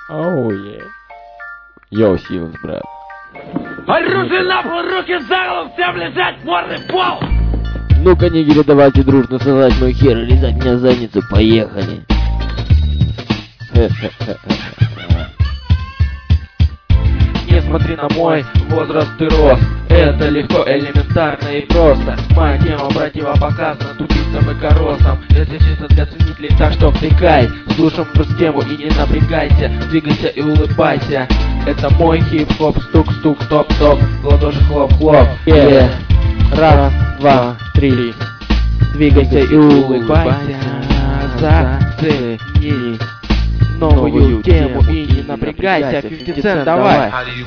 Оу, Йоу, Сивас, брат. Оружие на пол, руки за голову, всем лежать, морды в пол! Ну-ка, нигеры, давайте дружно сажать мой хер и лизать меня задницу, поехали. Не смотри на мой возраст и рост. Это легко, элементарно и просто. Моя тема противопоказана тупицам и коростам. Это чисто для ценителей, так что втыкай. Слушаем просто тему и не напрягайся. Двигайся и улыбайся. Это мой хип-хоп, стук-стук, топ-топ. В ладоши хлоп-хлоп. Раз, два, три. Двигайся и улыбайся. Зацени новую тему и не напрягайся. 50 Cent, давай.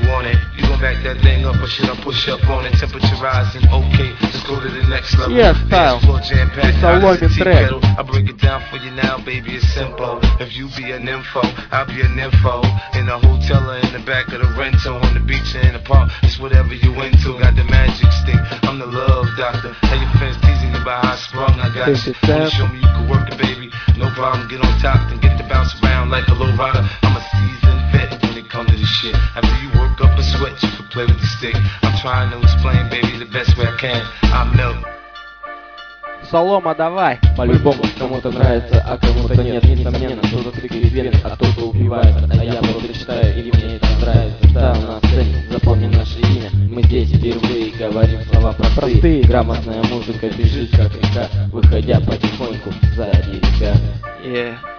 Yes, style. It's a Logan track. I break it down for you now, baby, it's simple. If you be an info, I'll be an info. In a hotel or in the back of the rental, on the beach or in the park, it's whatever you into. Got the magic stick, I'm the love doctor. How your fans teasing you about how I sprung, I got you. Wanna show me you can work it, baby? No problem, get on top and get to bounce around like a low rider. I'm a seasoned vet when it comes to this shit. After you work up a sweat, you can play with the stick. I'm trying to explain, baby, the best way I can. I melt. Солома, давай. По-любому кому-то нравится, а кому-то нет. Несомненно, кто-то тыкает вены, а кто-то убивает. А я просто читаю, и мне это нравится. Да, на сцене, запомни наше имя. Мы здесь впервые говорим слова простые. Грамотная музыка бежит, как река, выходя потихоньку сзади река.